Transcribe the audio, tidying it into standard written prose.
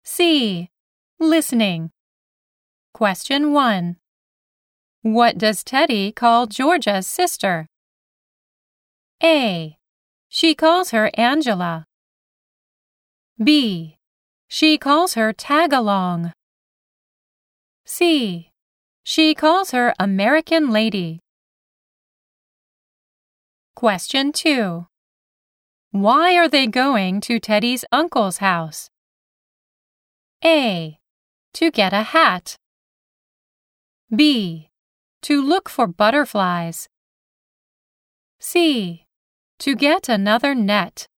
C. Listening. Question 1. What does Teddy call Georgia's sister? A. She calls her Angela. B. She calls her Tagalong. C. She calls her American Lady. Question 2. Why are they going to Teddy's uncle's house? A. To get a hat. B. To look for butterflies. C. To get another net.